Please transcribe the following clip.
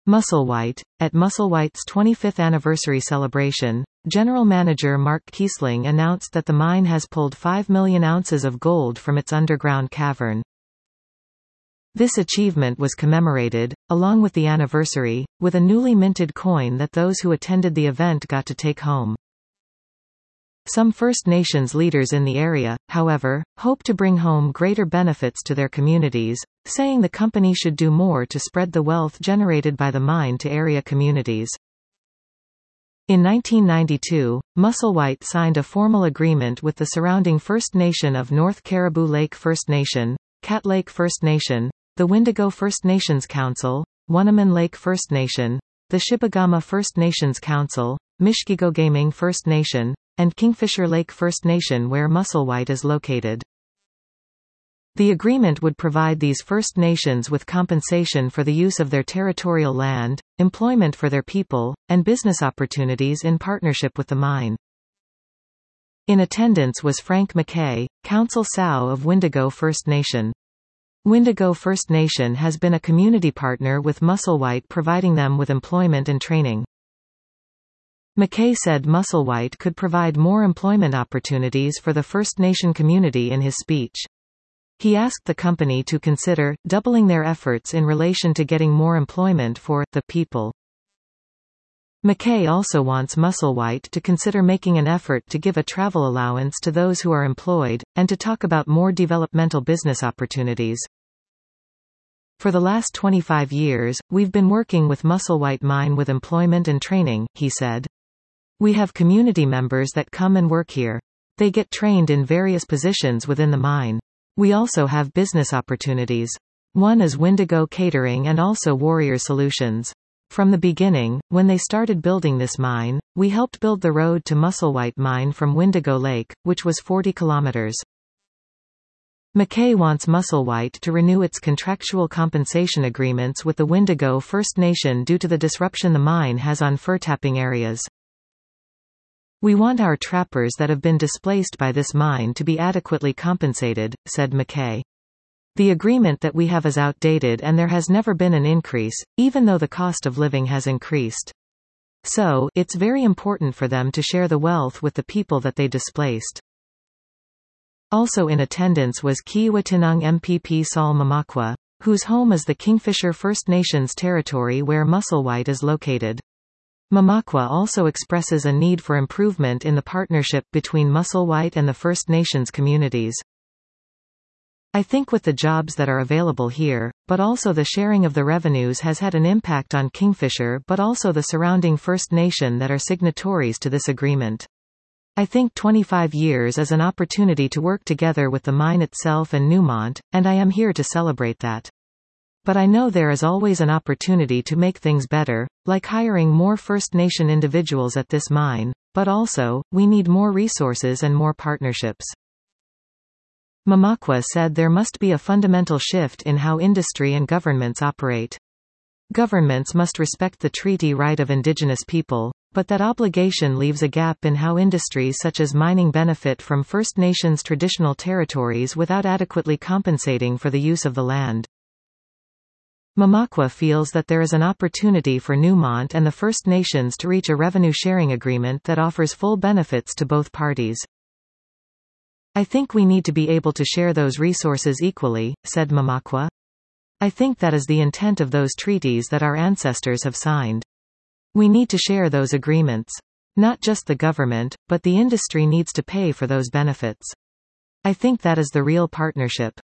Musselwhite. At Musselwhite's 25th anniversary celebration, General Manager Mark Kiesling announced that the mine has pulled 5 million ounces of gold from its underground cavern. This achievement was commemorated, along with the anniversary, with a newly minted coin that those who attended the event got to take home. Some First Nations leaders in the area, however, hope to bring home greater benefits to their communities, saying the company should do more to spread the wealth generated by the mine to area communities. In 1992, Musselwhite signed a formal agreement with the surrounding First Nation of North Caribou Lake First Nation, Cat Lake First Nation, the Windigo First Nations Council, Wunnaman Lake First Nation, the Shibagama First Nations Council, Mishkigogaming First Nation, and Kingfisher Lake First Nation where Musselwhite is located. The agreement would provide these First Nations with compensation for the use of their territorial land, employment for their people, and business opportunities in partnership with the mine. In attendance was Frank McKay, Council Sow of Windigo First Nation. Windigo First Nation has been a community partner with Musselwhite, providing them with employment and training. McKay said Musselwhite could provide more employment opportunities for the First Nation community in his speech. He asked the company to consider doubling their efforts in relation to getting more employment for the people. McKay also wants Musselwhite to consider making an effort to give a travel allowance to those who are employed, and to talk about more developmental business opportunities. For the last 25 years, we've been working with Musselwhite Mine with employment and training, he said. We have community members that come and work here. They get trained in various positions within the mine. We also have business opportunities. One is Windigo Catering and also Warrior Solutions. From the beginning, when they started building this mine, we helped build the road to Musselwhite Mine from Windigo Lake, which was 40 kilometers. McKay wants Musselwhite to renew its contractual compensation agreements with the Windigo First Nation due to the disruption the mine has on fur tapping areas. We want our trappers that have been displaced by this mine to be adequately compensated, said McKay. The agreement that we have is outdated and there has never been an increase, even though the cost of living has increased. So, it's very important for them to share the wealth with the people that they displaced. Also in attendance was Kiiwetinoong MPP Saul Mamakwa, whose home is the Kingfisher First Nations territory where Musselwhite is located. Mamakwa also expresses a need for improvement in the partnership between Musselwhite and the First Nations communities. I think with the jobs that are available here, but also the sharing of the revenues has had an impact on Kingfisher but also the surrounding First Nation that are signatories to this agreement. I think 25 years is an opportunity to work together with the mine itself and Newmont, and I am here to celebrate that. But I know there is always an opportunity to make things better, like hiring more First Nation individuals at this mine, but also, we need more resources and more partnerships. Mamakwa said there must be a fundamental shift in how industry and governments operate. Governments must respect the treaty right of Indigenous people, but that obligation leaves a gap in how industries such as mining benefit from First Nations traditional territories without adequately compensating for the use of the land. Mamakwa feels that there is an opportunity for Newmont and the First Nations to reach a revenue-sharing agreement that offers full benefits to both parties. I think we need to be able to share those resources equally, said Mamakwa. I think that is the intent of those treaties that our ancestors have signed. We need to share those agreements. Not just the government, but the industry needs to pay for those benefits. I think that is the real partnership.